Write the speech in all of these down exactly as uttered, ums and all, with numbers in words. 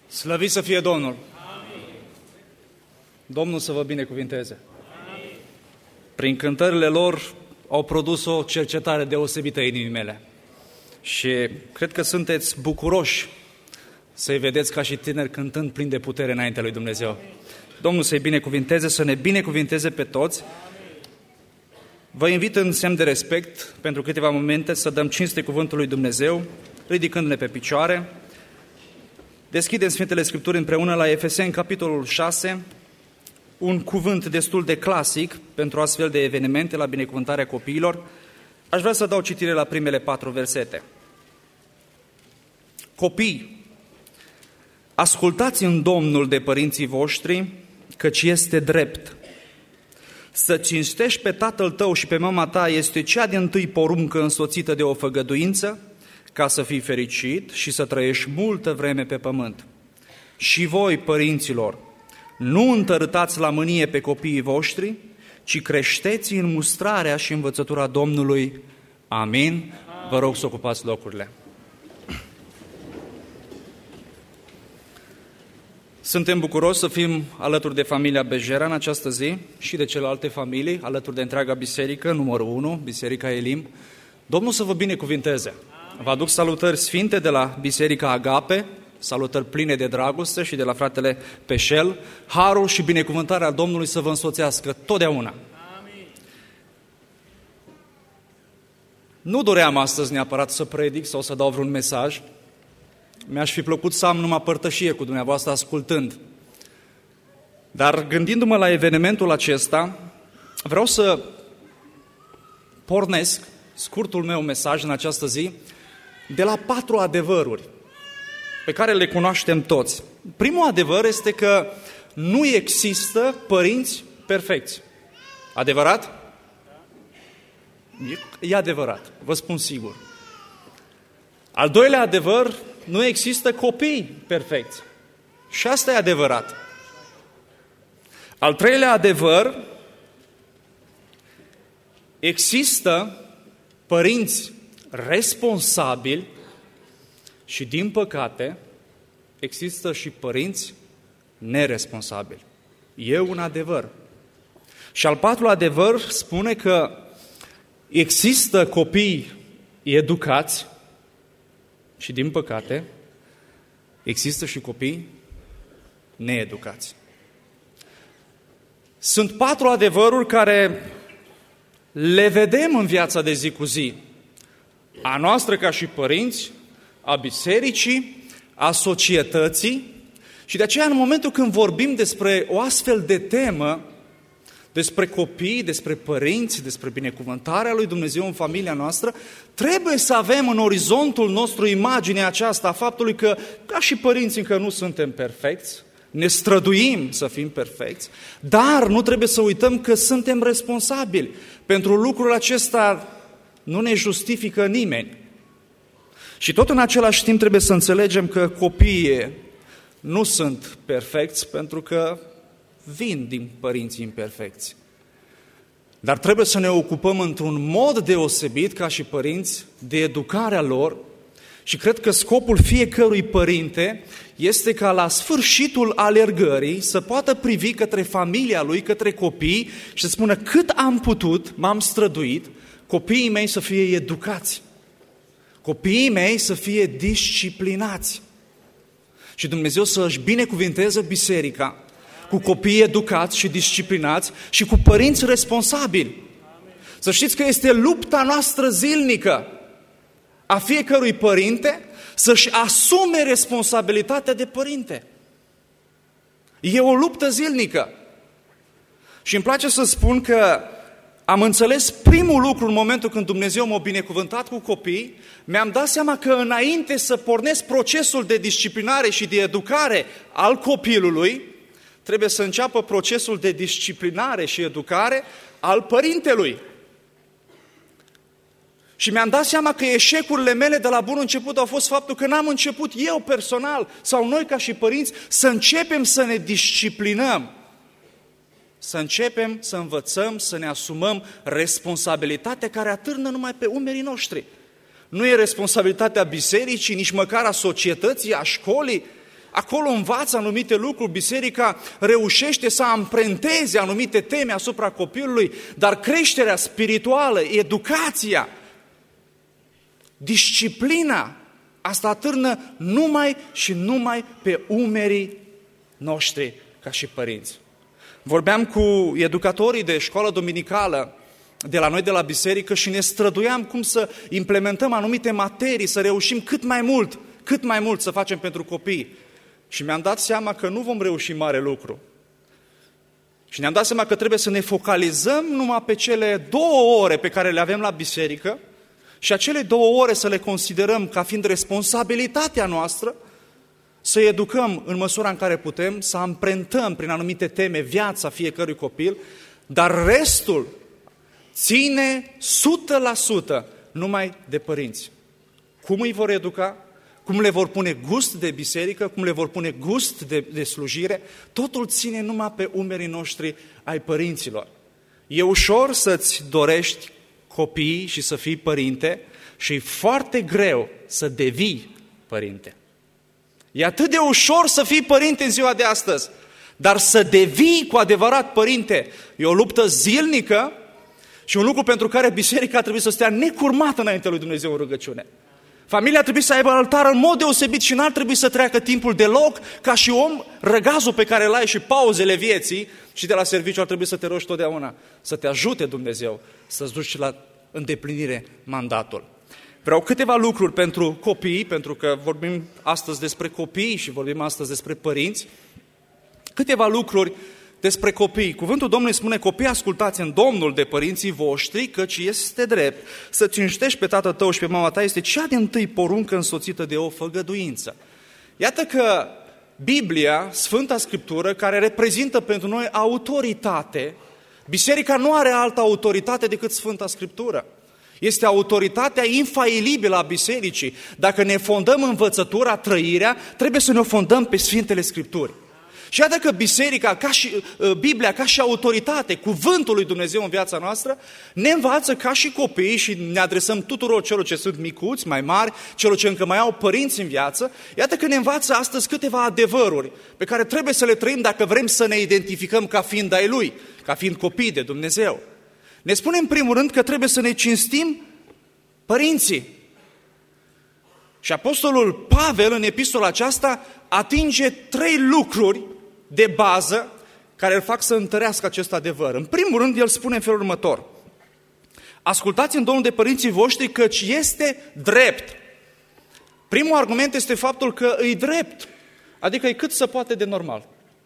Slăvit să fie Domnul! Amin. Domnul să vă binecuvinteze! Amin. Prin cântările lor au produs o cercetare deosebită inimii mele. Și cred că sunteți bucuroși să-i vedeți ca și tineri cântând plin de putere înaintea lui Dumnezeu. Domnul să-i binecuvinteze, să ne binecuvinteze pe toți. Vă invit în semn de respect pentru câteva momente să dăm cinste cuvântului lui Dumnezeu, ridicându-ne pe picioare. Deschidem Sfintele Scripturi împreună la Efeseni, capitolul șase, un cuvânt destul de clasic pentru astfel de evenimente la binecuvântarea copiilor. Aș vrea să dau citire la primele patru versete. Copii, ascultați în Domnul de părinții voștri, căci este drept. Să cinstești pe tatăl tău și pe mama ta este cea din-tâi poruncă însoțită de o făgăduință, ca să fii fericit și să trăiești multă vreme pe pământ. Și voi, părinților, nu întărâtați la mânie pe copiii voștri, ci creșteți în mustrarea și învățătura Domnului. Amin. Vă rog să ocupați locurile. Suntem bucuroși să fim alături de familia Bejera în această zi și de celelalte familii, alături de întreaga biserică, numărul unu, Biserica Elim. Domnul să vă binecuvinteze. Vă aduc salutări sfinte de la Biserica Agape, salutări pline de dragoste și de la fratele Peșel. Harul și binecuvântarea Domnului să vă însoțească totdeauna. Amin. Nu doream astăzi neapărat să predic sau să dau vreun mesaj. Mi-aș fi plăcut să am numai părtășie cu dumneavoastră ascultând. Dar gândindu-mă la evenimentul acesta, vreau să pornesc scurtul meu mesaj în această zi de la patru adevăruri pe care le cunoaștem toți. Primul adevăr este că nu există părinți perfecți. Adevărat? E adevărat, vă spun sigur. Al doilea adevăr, nu există copii perfecți. Și asta e adevărat. Al treilea adevăr, există părinți responsabili și, din păcate, există și părinți neresponsabili. E un adevăr. Și al patrulea adevăr spune că există copii educați și, din păcate, există și copii needucați. Sunt patru adevăruri care le vedem în viața de zi cu zi, a noastră ca și părinți, a bisericii, a societății, și de aceea în momentul când vorbim despre o astfel de temă, despre copii, despre părinți, despre binecuvântarea lui Dumnezeu în familia noastră, trebuie să avem în orizontul nostru imaginea aceasta a faptului că, ca și părinți, încă nu suntem perfecți, ne străduim să fim perfecți, dar nu trebuie să uităm că suntem responsabili. Pentru lucrul acesta nu ne justifică nimeni. Și tot în același timp trebuie să înțelegem că copiii nu sunt perfecți pentru că vin din părinții imperfecți. Dar trebuie să ne ocupăm într-un mod deosebit ca și părinți de educarea lor și cred că scopul fiecărui părinte este ca la sfârșitul alergării să poată privi către familia lui, către copii și să spună: cât am putut, m-am străduit, copiii mei să fie educați, copiii mei să fie disciplinați. Și Dumnezeu să își binecuvinteze biserica cu copii educați și disciplinați și cu părinți responsabili. Să știți că este lupta noastră zilnică a fiecărui părinte să-și asume responsabilitatea de părinte. E o luptă zilnică. Și îmi place să spun că am înțeles primul lucru în momentul când Dumnezeu m-a binecuvântat cu copii, mi-am dat seama că înainte să pornesc procesul de disciplinare și de educare al copilului, trebuie să înceapă procesul de disciplinare și educare al părintelui. Și mi-am dat seama că eșecurile mele de la bun început au fost faptul că n-am început eu personal sau noi ca și părinți să începem să ne disciplinăm. Să începem să învățăm, să ne asumăm responsabilitatea care atârnă numai pe umerii noștri. Nu e responsabilitatea bisericii, nici măcar a societății, a școlii, acolo învață anumite lucruri, biserica reușește să amprenteze anumite teme asupra copilului, dar creșterea spirituală, educația, disciplina, asta atârnă numai și numai pe umerii noștri ca și părinți. Vorbeam cu educatorii de școală dominicală de la noi de la biserică și ne străduiam cum să implementăm anumite materii, să reușim cât mai mult, cât mai mult să facem pentru copii. Și mi-am dat seama că nu vom reuși mare lucru. Și ne-am dat seama că trebuie să ne focalizăm numai pe cele două ore pe care le avem la biserică și acele două ore să le considerăm ca fiind responsabilitatea noastră, să educăm în măsura în care putem, să amprentăm prin anumite teme viața fiecărui copil, dar restul ține o sută la sută numai de părinți. Cum îi vor educa? Cum le vor pune gust de biserică? Cum le vor pune gust de, de slujire? Totul ține numai pe umerii noștri ai părinților. E ușor să-ți dorești copii și să fii părinte și e foarte greu să devii părinte. E atât de ușor să fii părinte în ziua de astăzi, dar să devii cu adevărat părinte e o luptă zilnică și un lucru pentru care biserica trebuie să stea necurmată înaintea lui Dumnezeu în rugăciune. Familia trebuie să aibă altar în mod deosebit și n-ar trebui să treacă timpul deloc ca și om, răgazul pe care îl ai și pauzele vieții și de la serviciu ar trebui să te rogi totdeauna, să te ajute Dumnezeu să-ți duci la îndeplinire mandatul. Vreau câteva lucruri pentru copii, pentru că vorbim astăzi despre copii și vorbim astăzi despre părinți. Câteva lucruri despre copii. Cuvântul Domnului spune: copii, ascultați în Domnul de părinții voștri, căci este drept să cinstești pe tatăl tău și pe mama ta, este cea din-tâi poruncă însoțită de o făgăduință. Iată că Biblia, Sfânta Scriptură, care reprezintă pentru noi autoritate, biserica nu are altă autoritate decât Sfânta Scriptură. Este autoritatea infailibilă a bisericii. Dacă ne fondăm învățătura, trăirea, trebuie să ne fondăm pe Sfintele Scripturi. Și iată că biserica, ca și Biblia, ca și autoritate, cuvântul lui Dumnezeu în viața noastră, ne învață ca și copii și ne adresăm tuturor celor ce sunt micuți, mai mari, celor ce încă mai au părinți în viață. Iată că ne învață astăzi câteva adevăruri pe care trebuie să le trăim dacă vrem să ne identificăm ca fiind ai Lui, ca fiind copii de Dumnezeu. Ne spune în primul rând că trebuie să ne cinstim părinții. Și Apostolul Pavel în epistola aceasta atinge trei lucruri de bază care îl fac să întărească acest adevăr. În primul rând, el spune în felul următor: ascultați în Domnul de părinții voștri, căci este drept. Primul argument este faptul că îi drept, adică e cât se poate de normal.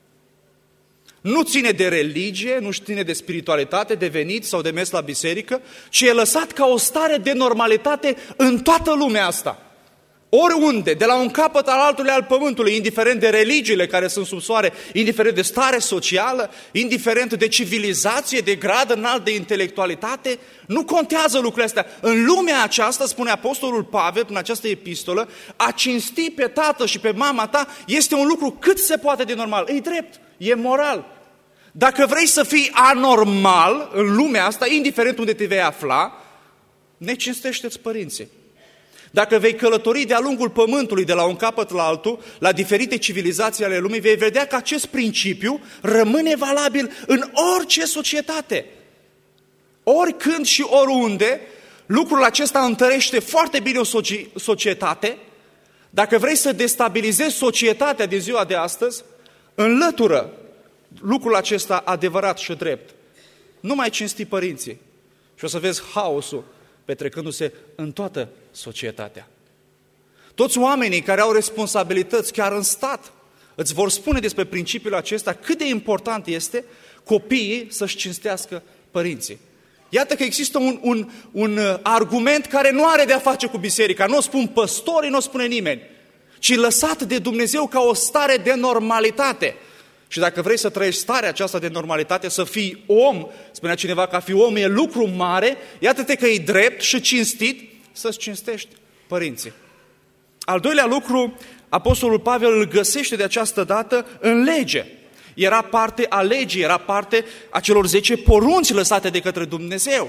Nu ține de religie, nu ține de spiritualitate, de venit sau de mers la biserică, ci e lăsat ca o stare de normalitate în toată lumea asta. Oriunde, de la un capăt al altului al pământului, indiferent de religiile care sunt sub soare, indiferent de stare socială, indiferent de civilizație, de grad înalt de intelectualitate, nu contează lucrurile astea. În lumea aceasta, spune Apostolul Pavel în această epistolă, a cinsti pe tată și pe mama ta este un lucru cât se poate de normal. E drept, e moral. Dacă vrei să fii anormal în lumea asta, indiferent unde te vei afla, necinstește-ți părinții. Dacă vei călători de-a lungul pământului, de la un capăt la altul, la diferite civilizații ale lumii, vei vedea că acest principiu rămâne valabil în orice societate. Oricând și oriunde, lucrul acesta întărește foarte bine o societate. Dacă vrei să destabilizezi societatea din ziua de astăzi, înlătură lucrul acesta adevărat și drept. Nu mai cinsti părinții și o să vezi haosul petrecându-se în toată societatea. Toți oamenii care au responsabilități chiar în stat îți vor spune despre principiul acesta cât de important este copiii să-și cinstească părinții. Iată că există un, un, un argument care nu are de-a face cu biserica, nu o spun păstorii, nu o spune nimeni, ci lăsat de Dumnezeu ca o stare de normalitate. Și dacă vrei să trăiești starea aceasta de normalitate, să fii om, spunea cineva că a fi om e lucru mare, iată-te că e drept și cinstit să-ți cinstești părinții. Al doilea lucru, Apostolul Pavel îl găsește de această dată în lege. Era parte a legii, era parte a celor zece porunci lăsate de către Dumnezeu.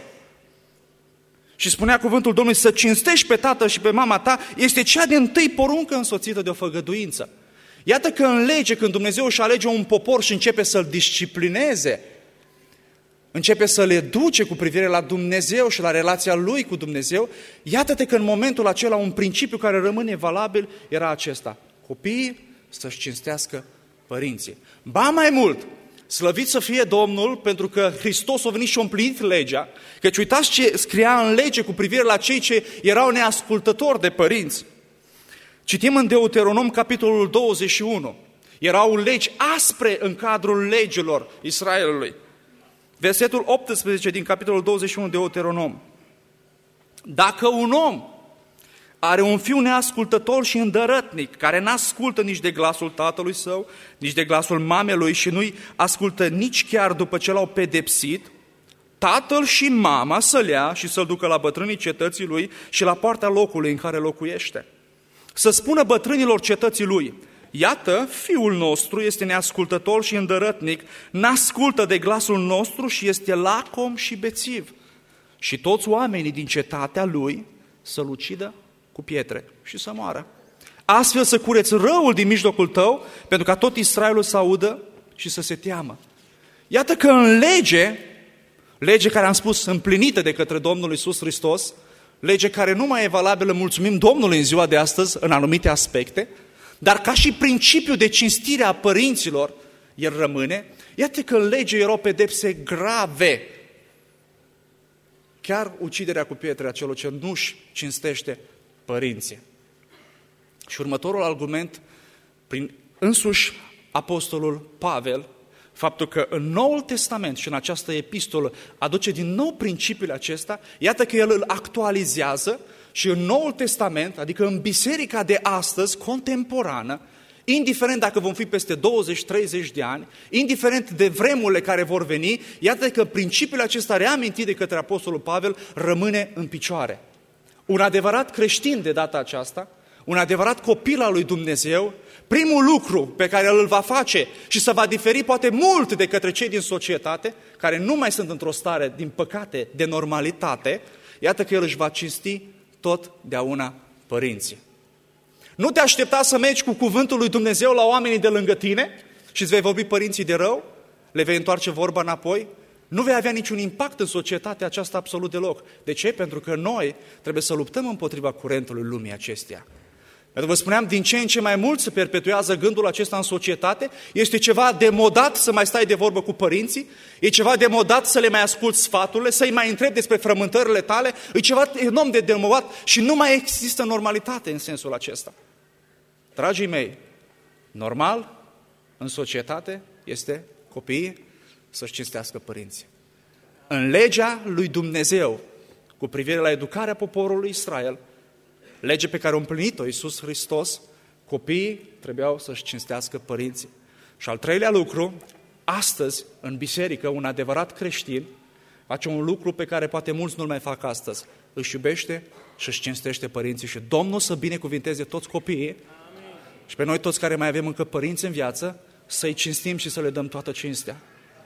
Și spunea cuvântul Domnului: să cinstești pe tatăl și pe mama ta, este cea din-tâi poruncă însoțită de o făgăduință. Iată că în lege, când Dumnezeu își alege un popor și începe să-l disciplineze, începe să le educe cu privire la Dumnezeu și la relația Lui cu Dumnezeu, iată-te că în momentul acela un principiu care rămâne valabil era acesta: copiii să-și cinstească părinții. Ba mai mult, slăvit să fie Domnul, pentru că Hristos a venit și a împlinit legea, căci uitați ce scria în lege cu privire la cei ce erau neascultători de părinți. Citim în Deuteronom, capitolul douăzeci și unu. Erau legi aspre în cadrul legilor Israelului. Versetul optsprezece din capitolul douăzeci și unu Deuteronom. Dacă un om are un fiu neascultător și îndărătnic, care n-ascultă nici de glasul tatălui său, nici de glasul mamelui și nu-i ascultă nici chiar după ce l-au pedepsit, tatăl și mama să-l ia și să-l ducă la bătrânii cetății lui și la poarta locului în care locuiește. Să spună bătrânilor cetății lui: iată, fiul nostru este neascultător și îndărătnic, n-ascultă de glasul nostru și este lacom și bețiv. Și toți oamenii din cetatea lui să-l ucidă cu pietre și să moară. Astfel să cureți răul din mijlocul tău, pentru ca tot Israelul să audă și să se teamă. Iată că în lege, lege care am spus împlinită de către Domnul Iisus Hristos, lege care nu mai e valabilă, mulțumim Domnului în ziua de astăzi, în anumite aspecte, dar ca și principiu de cinstire a părinților, el rămâne. Iată că în lege erau pedepse grave. Chiar uciderea cu pietre a celor ce nu-și cinstește părinții. Și următorul argument, prin însuși apostolul Pavel, faptul că în Noul Testament și în această epistolă aduce din nou principiul acesta, iată că el îl actualizează și în Noul Testament, adică în biserica de astăzi, contemporană, indiferent dacă vom fi peste douăzeci treizeci de ani, indiferent de vremurile care vor veni, iată că principiul acesta reamintit de către apostolul Pavel rămâne în picioare. Un adevărat creștin de data aceasta, un adevărat copil al lui Dumnezeu, primul lucru pe care îl va face și să va diferi poate mult de către cei din societate, care nu mai sunt într-o stare, din păcate, de normalitate, iată că el își va cinsti totdeauna părinții. Nu te aștepta să mergi cu cuvântul lui Dumnezeu la oamenii de lângă tine și îți vei vorbi părinții de rău, le vei întoarce vorba înapoi, nu vei avea niciun impact în societatea aceasta absolut deloc. De ce? Pentru că noi trebuie să luptăm împotriva curentului lumii acesteia. Pentru că vă spuneam, din ce în ce mai mult se perpetuează gândul acesta în societate, este ceva demodat să mai stai de vorbă cu părinții, e ceva demodat să le mai asculți sfaturile, să-i mai întrebi despre frământările tale, e ceva enorm de demodat și nu mai există normalitate în sensul acesta. Dragii mei, normal în societate este copiii să-și cinstească părinții. În legea lui Dumnezeu, cu privire la educarea poporului Israel, lege pe care a împlinit-o Iisus Hristos, copiii trebuiau să-și cinstească părinții. Și al treilea lucru, astăzi, în biserică, un adevărat creștin face un lucru pe care poate mulți nu-l mai fac astăzi. Își iubește și își cinstește părinții și Domnul să binecuvinteze toți copiii. Amin. Și pe noi toți care mai avem încă părinți în viață, să-i cinstim și să le dăm toată cinstea.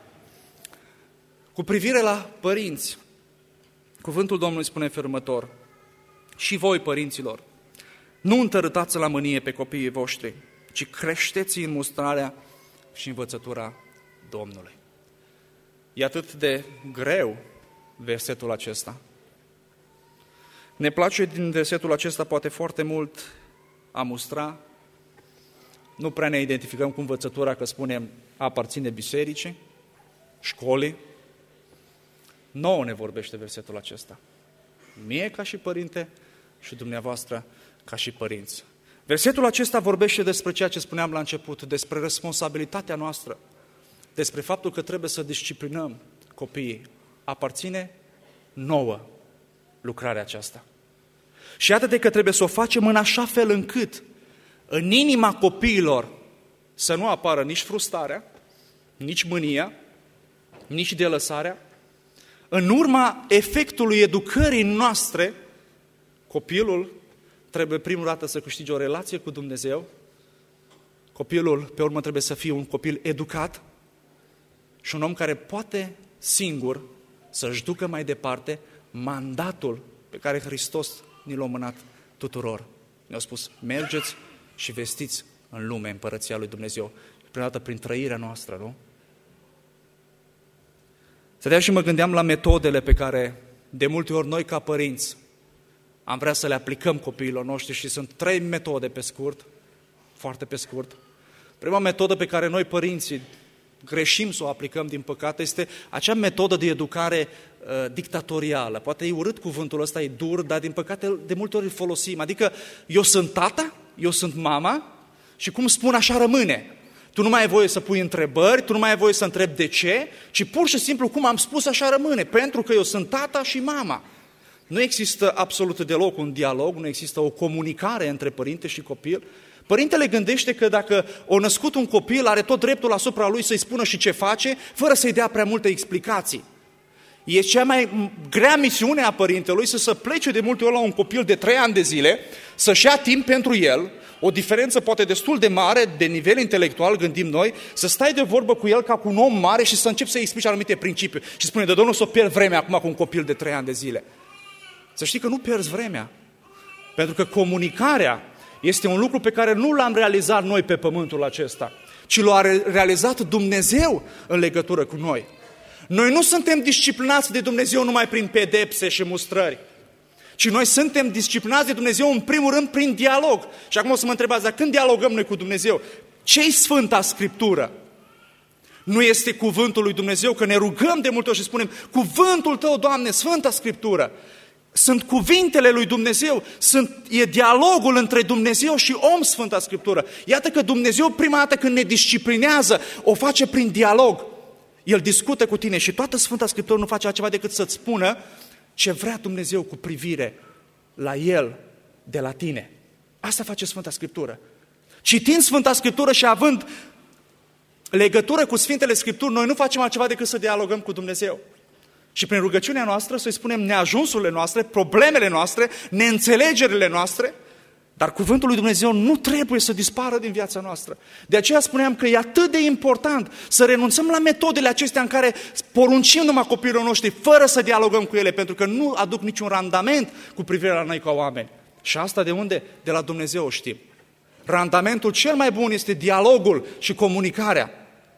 Cu privire la părinți, cuvântul Domnului spune următor: și voi, părinților, nu întărâtați la mânie pe copiii voștri, ci creșteți în mustrarea și învățătura Domnului. E atât de greu versetul acesta. Ne place din versetul acesta poate foarte mult a mustra. Nu prea ne identificăm cu învățătura că spunem aparține bisericii, școlii. Nouă ne vorbește versetul acesta. Mie ca și părinte și dumneavoastră ca și părinți. Versetul acesta vorbește despre ceea ce spuneam la început, despre responsabilitatea noastră, despre faptul că trebuie să disciplinăm copiii. Aparține nouă lucrarea aceasta. Și iată de că trebuie să o facem în așa fel încât în inima copiilor să nu apară nici frustrarea, nici mânia, nici delăsarea. În urma efectului educării noastre, copilul trebuie primul dată să câștige o relație cu Dumnezeu, copilul pe urmă trebuie să fie un copil educat și un om care poate singur să-și ducă mai departe mandatul pe care Hristos ni l-a mânat tuturor. Ne-a spus, mergeți și vestiți în lume împărăția lui Dumnezeu. Prima dată prin trăirea noastră, nu? Stăteam și mă gândeam la metodele pe care de multe ori noi ca părinți am vrea să le aplicăm copiilor noștri și sunt trei metode pe scurt, foarte pe scurt. Prima metodă pe care noi părinții greșim să o aplicăm din păcate este acea metodă de educare uh, dictatorială. Poate e urât cuvântul ăsta, e dur, dar din păcate de multe ori îl folosim. Adică eu sunt tata, eu sunt mama și cum spun așa rămâne. Tu nu mai ai voie să pui întrebări, tu nu mai ai voie să întrebi de ce, ci pur și simplu cum am spus așa rămâne, pentru că eu sunt tata și mama. Nu există absolut deloc un dialog, nu există o comunicare între părinte și copil. Părintele gândește că dacă o născut un copil, are tot dreptul asupra lui să-i spună și ce face, fără să-i dea prea multe explicații. E cea mai grea misiune a părintelui să se plece de multe ori la un copil de trei ani de zile, să-și ia timp pentru el, o diferență poate destul de mare de nivel intelectual, gândim noi, să stai de vorbă cu el ca cu un om mare și să începi să-i explici anumite principii. Și spune, de Domnul, să o pierd vremea acum cu un copil de trei ani de zile. Să știi că nu pierzi vremea, pentru că comunicarea este un lucru pe care nu l-am realizat noi pe pământul acesta, ci l-a realizat Dumnezeu în legătură cu noi. Noi nu suntem disciplinați de Dumnezeu numai prin pedepse și mustrări, ci noi suntem disciplinați de Dumnezeu în primul rând prin dialog. Și acum o să mă întrebați, dar când dialogăm noi cu Dumnezeu? Ce-i Sfânta Scriptură? Nu este cuvântul lui Dumnezeu, că ne rugăm de multe ori și spunem, cuvântul Tău, Doamne, Sfânta Scriptură. Sunt cuvintele lui Dumnezeu, sunt, e dialogul între Dumnezeu și om, Sfânta Scriptură. Iată că Dumnezeu prima dată când ne disciplinează, o face prin dialog. El discută cu tine și toată Sfânta Scriptură nu face altceva decât să-ți spună ce vrea Dumnezeu cu privire la El de la tine. Asta face Sfânta Scriptură. Citind Sfânta Scriptură și având legătură cu Sfintele Scripturi, noi nu facem altceva decât să dialogăm cu Dumnezeu. Și prin rugăciunea noastră să-i spunem neajunsurile noastre, problemele noastre, neînțelegerile noastre, dar cuvântul lui Dumnezeu nu trebuie să dispară din viața noastră. De aceea spuneam că e atât de important să renunțăm la metodele acestea în care poruncim numai copiilor noștri fără să dialogăm cu ele, pentru că nu aduc niciun randament cu privire la noi ca oameni. Și asta de unde? De la Dumnezeu o știm. Randamentul cel mai bun este dialogul și comunicarea.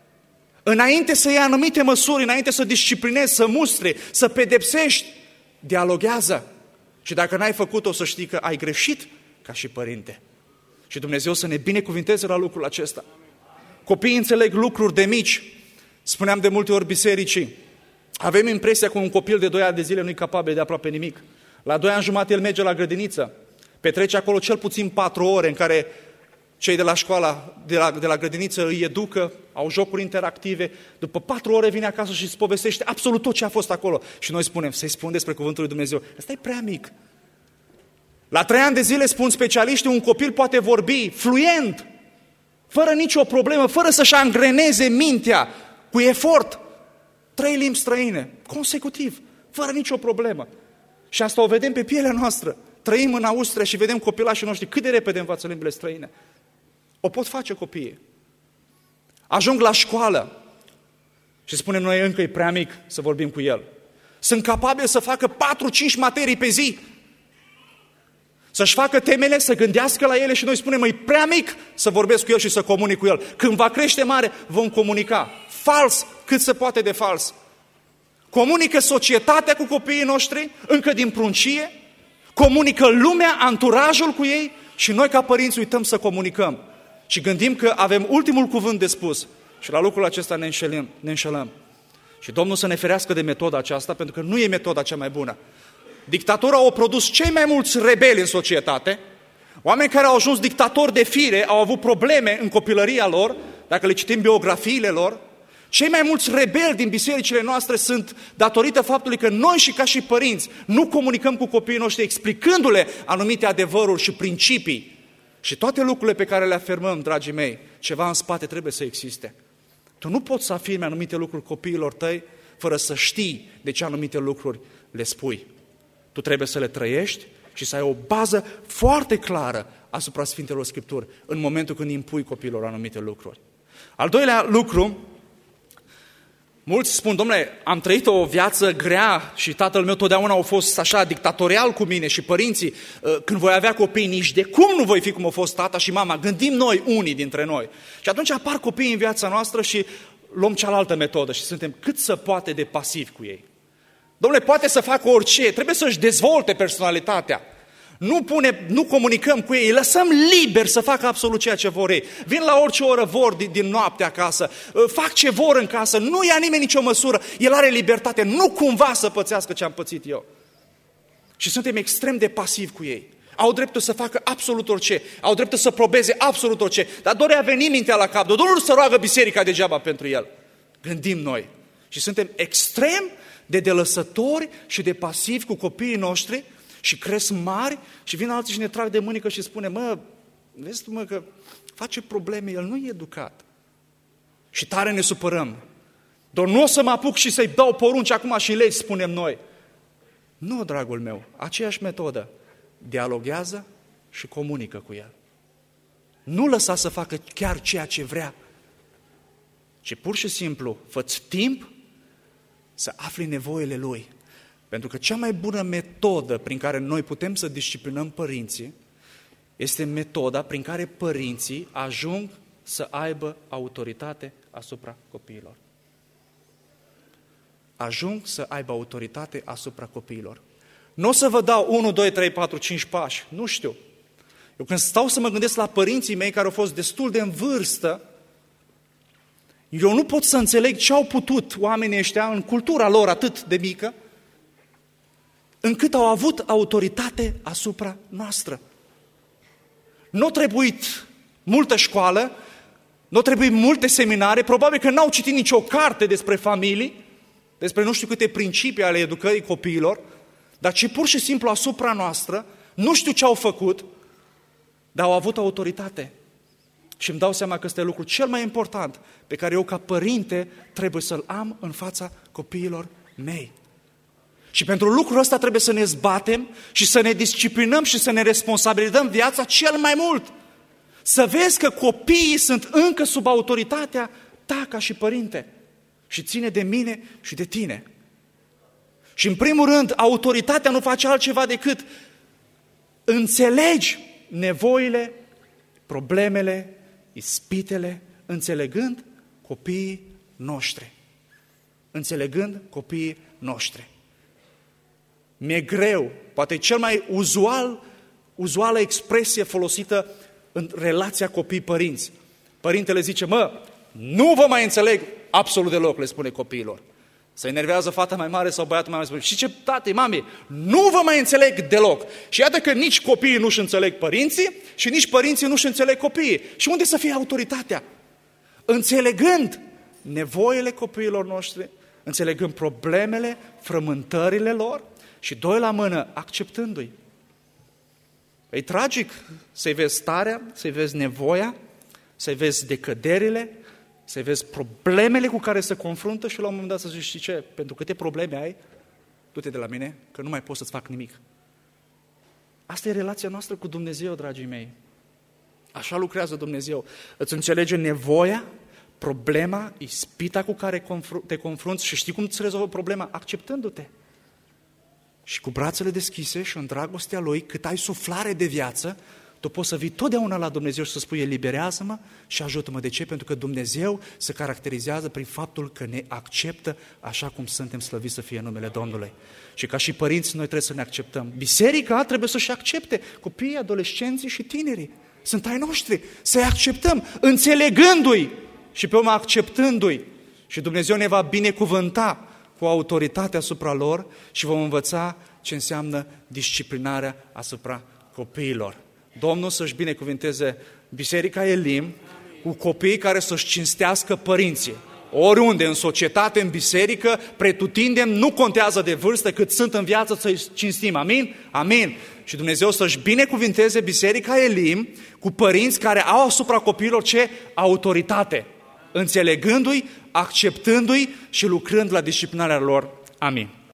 Înainte să iei anumite măsuri, înainte să disciplinezi, să mustri, să pedepsești, dialoghează. Și dacă n-ai făcut-o, să știi că ai greșit ca și părinte. Și Dumnezeu să ne binecuvinteze la lucrul acesta. Copiii înțeleg lucruri de mici. Spuneam de multe ori bisericii, avem impresia că un copil de doi ani de zile nu-i capabil de aproape nimic. La doi ani jumate el merge la grădiniță, petrece acolo cel puțin patru ore în care cei de la școala, de la, de la grădiniță îi educă, au jocuri interactive, după patru ore vine acasă și îți povestește absolut tot ce a fost acolo. Și noi spunem, să-i spun despre cuvântul lui Dumnezeu, ăsta e prea mic. La trei ani de zile, spun specialiștii, un copil poate vorbi fluent, fără nicio problemă, fără să-și angreneze mintea, cu efort, trei limbi străine, consecutiv, fără nicio problemă. Și asta o vedem pe pielea noastră. Trăim în Austria și vedem copilașii noștri cât de repede învață limbile străine. O pot face copiii. Ajung la școală și spunem noi, încă e prea mic să vorbim cu el. Sunt capabili să facă patru-cinci materii pe zi. Să-și facă temele, să gândească la ele și noi spunem, e prea mic să vorbesc cu el și să comunic cu el. Când va crește mare, vom comunica. Fals, cât se poate de fals. Comunică societatea cu copiii noștri, încă din pruncie, comunică lumea, anturajul cu ei și noi ca părinți uităm să comunicăm. Și gândim că avem ultimul cuvânt de spus și la lucrul acesta ne înșelăm. Ne înșelăm. Și Domnul să ne ferească de metoda aceasta, pentru că nu e metoda cea mai bună. Dictatura a produs cei mai mulți rebeli în societate, oameni care au ajuns dictatori de fire, au avut probleme în copilăria lor, dacă le citim biografiile lor. Cei mai mulți rebeli din bisericile noastre sunt datorită faptului că noi și ca și părinți nu comunicăm cu copiii noștri explicându-le anumite adevăruri și principii. Și toate lucrurile pe care le afirmăm, dragii mei, ceva în spate trebuie să existe. Tu nu poți să afirmi anumite lucruri copiilor tăi fără să știi de ce anumite lucruri le spui. Tu trebuie să le trăiești și să ai o bază foarte clară asupra Sfintelor Scripturi în momentul când îi impui copiilor anumite lucruri. Al doilea lucru, Mulți spun, domnule, am trăit o viață grea și tatăl meu totdeauna a fost așa dictatorial cu mine și părinții, când voi avea copii, nici de cum nu voi fi cum a fost tata și mama. Gândim noi, unii dintre noi. Și atunci apar copiii în viața noastră și luăm cealaltă metodă și suntem cât se poate de pasivi cu ei. Domnule, poate să facă orice, trebuie să-și dezvolte personalitatea. Nu, pune, nu comunicăm cu ei, îi lăsăm liber să facă absolut ceea ce vor ei. Vin la orice oră vor din, din noapte acasă, fac ce vor în casă, nu ia nimeni nicio măsură, el are libertate, nu cumva să pățească ce am pățit eu. Și suntem extrem de pasivi cu ei. Au dreptul să facă absolut orice, au dreptul să probeze absolut orice, dar doar a venit mintea la cap, doar nu să roagă biserica degeaba pentru el. Gândim noi și suntem extrem de delăsători și de pasivi cu copiii noștri și cresc mari și vin alții și ne trag de mânică și spune, mă, vezi tu mă că face probleme, el nu e educat. Și tare ne supărăm. Doar nu o să mă apuc și să-i dau porunci acum și legi, spunem noi. Nu, dragul meu, aceeași metodă. Dialoghează și comunică cu el. Nu lăsa să facă chiar ceea ce vrea, ci pur și simplu fă-ți timp să afli nevoile lui. Pentru că cea mai bună metodă prin care noi putem să disciplinăm părinții este metoda prin care părinții ajung să aibă autoritate asupra copiilor. Ajung să aibă autoritate asupra copiilor. Nu o să vă dau unu, doi, trei, patru, cinci pași, nu știu. Eu când stau să mă gândesc la părinții mei care au fost destul de în vârstă, eu nu pot să înțeleg ce au putut oamenii ăștia în cultura lor atât de mică, încât au avut autoritate asupra noastră. Nu a trebuit multă școală, nu a trebuit multe seminare, probabil că n-au citit nicio carte despre familii, despre nu știu câte principii ale educării copiilor, dar ci pur și simplu asupra noastră, nu știu ce au făcut, dar au avut autoritate. Și îmi dau seama că este lucrul cel mai important pe care eu ca părinte trebuie să-l am în fața copiilor mei. Și pentru lucrul ăsta trebuie să ne zbatem și să ne disciplinăm și să ne responsabilizăm viața cel mai mult. Să vezi că copiii sunt încă sub autoritatea ta ca și părinte și ține de mine și de tine. Și în primul rând, autoritatea nu face altceva decât înțelegi nevoile, problemele, ispitele, înțelegând copiii noștri. Înțelegând copiii noștri. Mi-e greu, poate cel mai uzual, uzuală expresie folosită în relația copii-părinți. Părintele zice, mă, nu vă mai înțeleg absolut deloc, le spune copiilor. Se enervează fata mai mare sau băiatul mai mare, spune, și ce, tate, mami, nu vă mai înțeleg deloc. Și iată că nici copiii nu-și înțeleg părinții și nici părinții nu-și înțeleg copiii. Și unde să fie autoritatea? Înțelegând nevoile copiilor noștri, înțelegând problemele, frământările lor și doi la mână, acceptându-i. E tragic să-i vezi starea, să-i vezi nevoia, să-i vezi decăderile, să vezi problemele cu care se confruntă și la un moment dat să zici, știi ce, pentru câte probleme ai, du-te de la mine, că nu mai pot să-ți fac nimic. Asta e relația noastră cu Dumnezeu, dragii mei. Așa lucrează Dumnezeu. Îți înțelege nevoia, problema, ispita cu care te confrunți și știi cum îți rezolvă problema? Acceptându-te. Și cu brațele deschise și în dragostea Lui, cât ai suflare de viață, tu poți să vii totdeauna la Dumnezeu și să spui, eliberează-mă și ajută-mă. De ce? Pentru că Dumnezeu se caracterizează prin faptul că ne acceptă așa cum suntem, slăviți să fie numele Domnului. Și ca și părinți, noi trebuie să ne acceptăm. Biserica trebuie să-și accepte copiii, adolescenții și tinerii. Sunt ai noștri. Să-i acceptăm, înțelegându-i și pe urmă acceptându-i. Și Dumnezeu ne va binecuvânta cu autoritate asupra lor și vom învăța ce înseamnă disciplinarea asupra copiilor. Domnul să-și binecuvinteze Biserica Elim cu copii care să-și cinstească părinții. Oriunde, în societate, în biserică, pretutindem, nu contează de vârstă, cât sunt în viață să-i cinstim. Amin? Amin. Și Dumnezeu să-și binecuvinteze Biserica Elim cu părinți care au asupra copiilor ce? Autoritate. Înțelegându-i, acceptându-i și lucrând la disciplinarea lor. Amin.